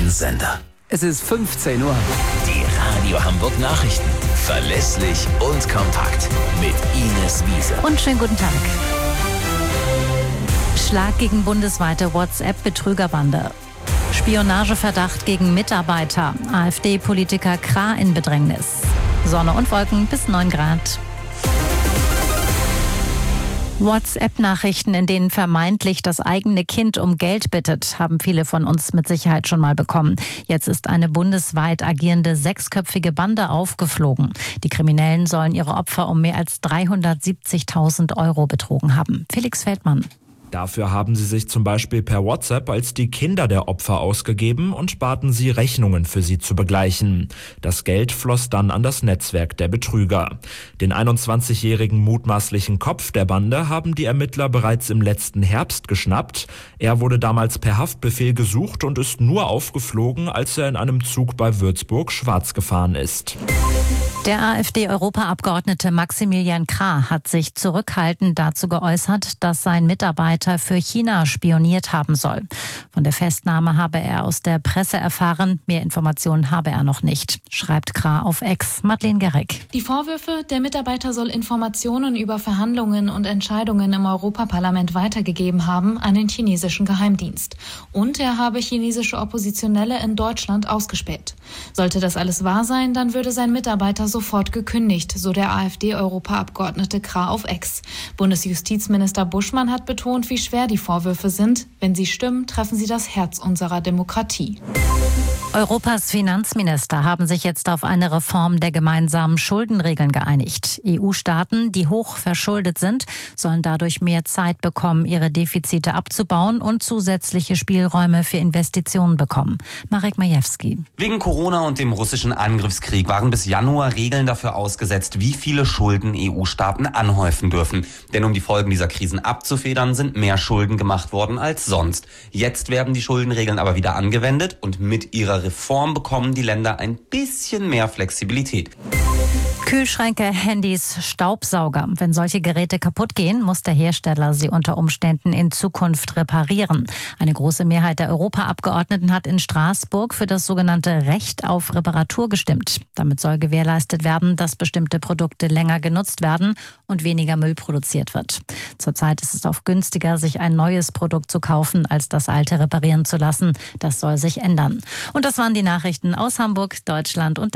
neuen Sender. Es ist 15 Uhr. Die Radio Hamburg Nachrichten. Verlässlich und kompakt. Mit Ines Wiese. Und schönen guten Tag. Schlag gegen bundesweite WhatsApp-Betrügerbande. Spionageverdacht gegen Mitarbeiter. AfD-Politiker Krah in Bedrängnis. Sonne und Wolken bis 9 Grad. WhatsApp-Nachrichten, in denen vermeintlich das eigene Kind um Geld bittet, haben viele von uns mit Sicherheit schon mal bekommen. Jetzt ist eine bundesweit agierende 6-köpfige Bande aufgeflogen. Die Kriminellen sollen ihre Opfer um mehr als 370.000 € betrogen haben. Felix Feldmann. Dafür haben sie sich zum Beispiel per WhatsApp als die Kinder der Opfer ausgegeben und baten sie, Rechnungen für sie zu begleichen. Das Geld floss dann an das Netzwerk der Betrüger. Den 21-jährigen mutmaßlichen Kopf der Bande haben die Ermittler bereits im letzten Herbst geschnappt. Er wurde damals per Haftbefehl gesucht und ist nur aufgeflogen, als er in einem Zug bei Würzburg schwarz gefahren ist. Der AfD-Europaabgeordnete Maximilian Krah hat sich zurückhaltend dazu geäußert, dass sein Mitarbeiter für China spioniert haben soll. Von der Festnahme habe er aus der Presse erfahren. Mehr Informationen habe er noch nicht, schreibt Krah auf X. Madeleine Gerrick. Die Vorwürfe, der Mitarbeiter soll Informationen über Verhandlungen und Entscheidungen im Europaparlament weitergegeben haben an den chinesischen Geheimdienst. Und er habe chinesische Oppositionelle in Deutschland ausgespäht. Sollte das alles wahr sein, dann würde sein Mitarbeiter sofort gekündigt, so der AfD-Europaabgeordnete Krah auf X. Bundesjustizminister Buschmann hat betont, wie schwer die Vorwürfe sind. Wenn sie stimmen, treffen sie das Herz unserer Demokratie. Europas Finanzminister haben sich jetzt auf eine Reform der gemeinsamen Schuldenregeln geeinigt. EU-Staaten, die hoch verschuldet sind, sollen dadurch mehr Zeit bekommen, ihre Defizite abzubauen und zusätzliche Spielräume für Investitionen bekommen. Marek Majewski. Wegen Corona und dem russischen Angriffskrieg waren bis Januar Regeln dafür ausgesetzt, wie viele Schulden EU-Staaten anhäufen dürfen. Denn um die Folgen dieser Krisen abzufedern, sind mehr Schulden gemacht worden als sonst. Jetzt werden die Schuldenregeln aber wieder angewendet und mit ihrer Reform bekommen die Länder ein bisschen mehr Flexibilität. Kühlschränke, Handys, Staubsauger. Wenn solche Geräte kaputt gehen, muss der Hersteller sie unter Umständen in Zukunft reparieren. Eine große Mehrheit der Europaabgeordneten hat in Straßburg für das sogenannte Recht auf Reparatur gestimmt. Damit soll gewährleistet werden, dass bestimmte Produkte länger genutzt werden und weniger Müll produziert wird. Zurzeit ist es oft günstiger, sich ein neues Produkt zu kaufen, als das alte reparieren zu lassen. Das soll sich ändern. Und das waren die Nachrichten aus Hamburg, Deutschland und